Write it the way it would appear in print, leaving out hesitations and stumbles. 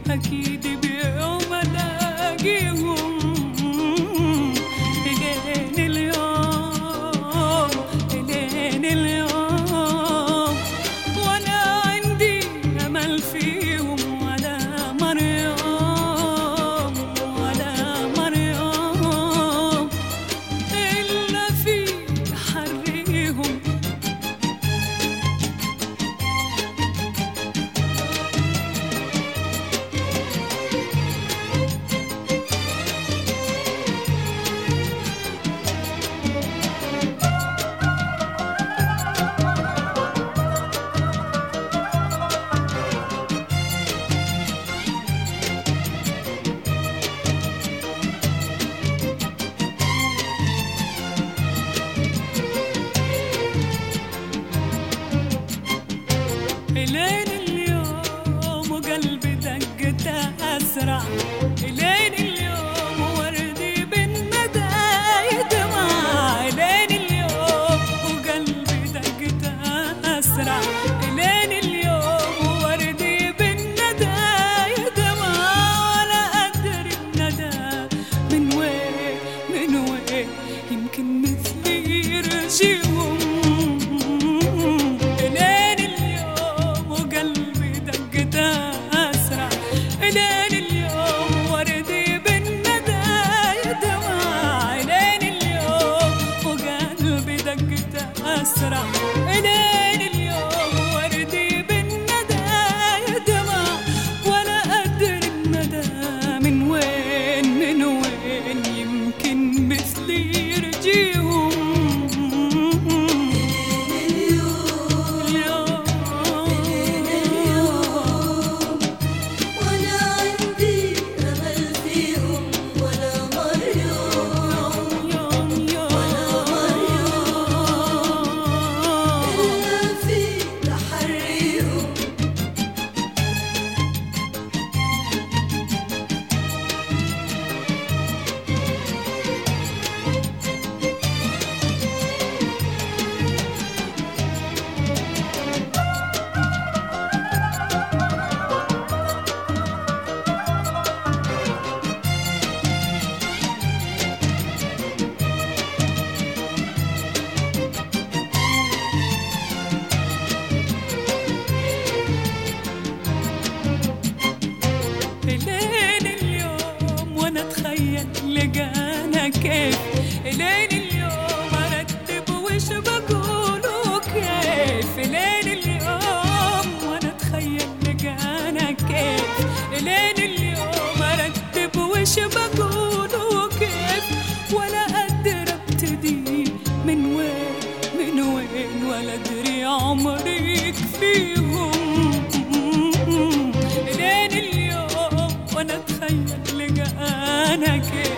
أكيد بيوم ألاقيهم. إلين اليوم إلين اليوم وأنا عندي أمل فيهم، ولا مر يوم ولا مر يوم إلا في تحريهم. إلين اليوم وقلبي دقته أسرع، إلين اليوم وردي بالندى يدمع، إلين اليوم وقلبي دقته أسرع، إلين اليوم وردي بالندى يدمع، ولا أدري الندى من وين من وين، يمكن مثلي يرجيهم. إلين اليوم وردي بالندى يدمع، إلين اليوم وقلبي دقته أسرع، إلين اليوم وردي بالندى يدمع، ولا أدري الندى من وين من وين، يمكن مثلي يرجيهم. إلين اليوم وأنا أتخيل لقانا كيف، إلين اليوم أرتب وش بقوله كيف، إلين اليوم وأنا أتخيل لقانا كيف، إلين اليوم أرتب وش بقوله كيف، ولا أقدر أبتدي من وين من وين، ولا أدري عمري يكفيهم. إلين اليوم وأنا أتخيل لقانا كيف.